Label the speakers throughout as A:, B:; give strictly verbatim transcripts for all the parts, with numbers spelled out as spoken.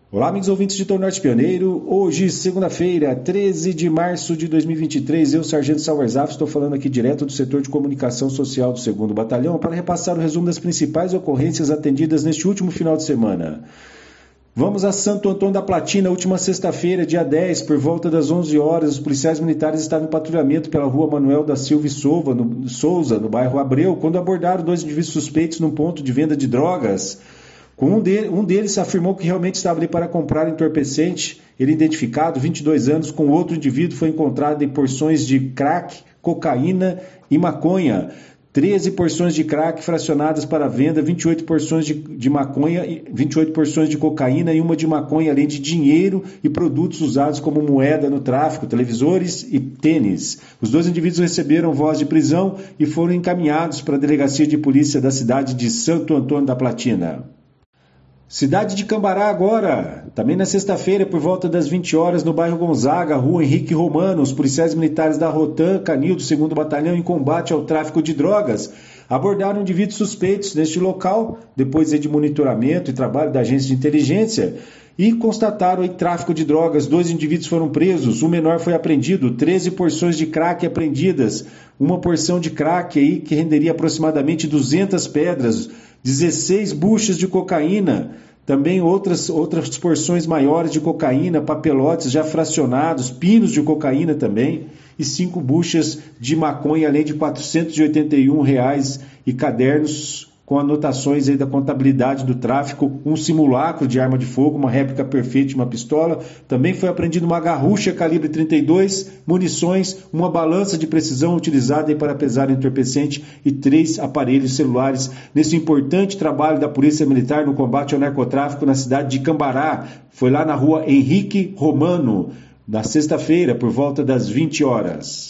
A: Olá, amigos ouvintes de Tom Norte Pioneiro. Hoje, segunda-feira, treze de março de dois mil e vinte e três, eu, Sargento Sauerzaf, estou falando aqui direto do setor de comunicação social do segundo Batalhão para repassar o resumo das principais ocorrências atendidas neste último final de semana. Vamos a Santo Antônio da Platina, última sexta-feira, dia dez, por volta das onze horas, os policiais militares estavam em patrulhamento pela rua Manuel da Silva e Souza, no, Souza, no bairro Abreu, quando abordaram dois indivíduos suspeitos num ponto de venda de drogas. Um, de, um deles afirmou que realmente estava ali para comprar entorpecente. Ele, identificado, vinte e dois anos, com outro indivíduo, foi encontrado em porções de crack, cocaína e maconha. treze porções de crack fracionadas para venda, vinte e oito porções de, de maconha, vinte e oito porções de cocaína e uma de maconha, além de dinheiro e produtos usados como moeda no tráfico, televisores e tênis. Os dois indivíduos receberam voz de prisão e foram encaminhados para a delegacia de polícia da cidade de Santo Antônio da Platina. Cidade de Cambará agora, também na sexta-feira, por volta das vinte horas, no bairro Gonzaga, rua Henrique Romano, os policiais militares da Rotan, Canil, do segundo Batalhão, em combate ao tráfico de drogas, abordaram indivíduos suspeitos neste local, depois de monitoramento e trabalho da agência de inteligência, e constataram aí tráfico de drogas. Dois indivíduos foram presos, um menor foi apreendido, treze porções de crack apreendidas, uma porção de crack aí que renderia aproximadamente duzentas pedras, dezesseis buchas de cocaína, também outras, outras porções maiores de cocaína, papelotes já fracionados, pinos de cocaína também, e cinco buchas de maconha, além de quatrocentos e oitenta e um reais e cadernos com anotações aí da contabilidade do tráfico, um simulacro de arma de fogo, uma réplica perfeita de uma pistola. Também foi apreendida uma garrucha calibre trinta e dois, munições, uma balança de precisão utilizada aí para pesar entorpecente e três aparelhos celulares nesse importante trabalho da Polícia Militar no combate ao narcotráfico na cidade de Cambará. Foi lá na rua Henrique Romano, na sexta-feira, por volta das vinte horas.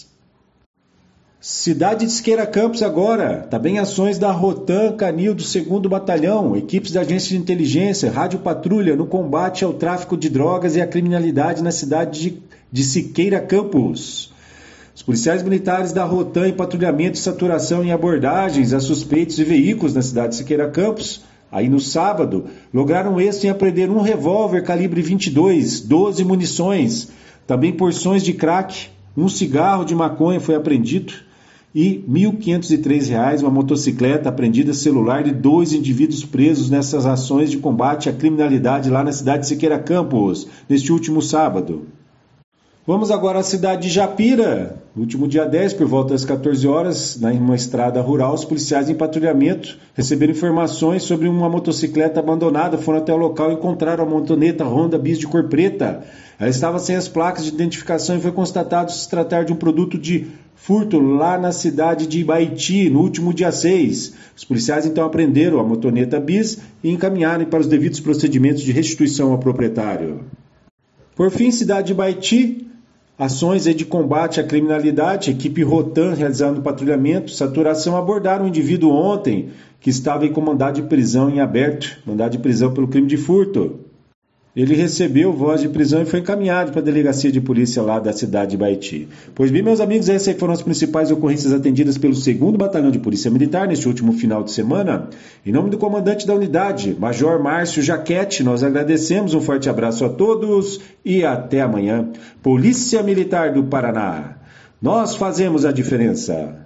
A: Cidade de Siqueira Campos agora, também ações da Rotan, Canil, do segundo Batalhão, equipes da agência de inteligência, rádio patrulha no combate ao tráfico de drogas e à criminalidade na cidade de, de Siqueira Campos. Os policiais militares da Rotan em patrulhamento e saturação em abordagens a suspeitos e veículos na cidade de Siqueira Campos, aí no sábado, lograram êxito em apreender um revólver calibre vinte e dois, doze munições, também porções de crack, um cigarro de maconha foi apreendido, e mil quinhentos e três reais, uma motocicleta apreendida, celular de dois indivíduos presos nessas ações de combate à criminalidade lá na cidade de Siqueira Campos, neste último sábado. Vamos agora à cidade de Japira. No último dia dez, por volta das quatorze horas, em uma estrada rural, os policiais em patrulhamento receberam informações sobre uma motocicleta abandonada, foram até o local e encontraram a motoneta Honda Bis de cor preta. Ela estava sem as placas de identificação e foi constatado se tratar de um produto de furto lá na cidade de Ibaiti, no último dia seis. Os policiais então apreenderam a motoneta Bis e encaminharam para os devidos procedimentos de restituição ao proprietário. Por fim, cidade de Ibaiti, ações de combate à criminalidade, equipe Rotan realizando patrulhamento, saturação, abordaram um indivíduo ontem que estava em com mandado de prisão em aberto, mandado de prisão pelo crime de furto. Ele recebeu voz de prisão e foi encaminhado para a delegacia de polícia lá da cidade de Ibaiti. Pois bem, meus amigos, essas foram as principais ocorrências atendidas pelo segundo Batalhão de Polícia Militar neste último final de semana. Em nome do comandante da unidade, Major Márcio Jaquete, nós agradecemos, um forte abraço a todos e até amanhã. Polícia Militar do Paraná, nós fazemos a diferença.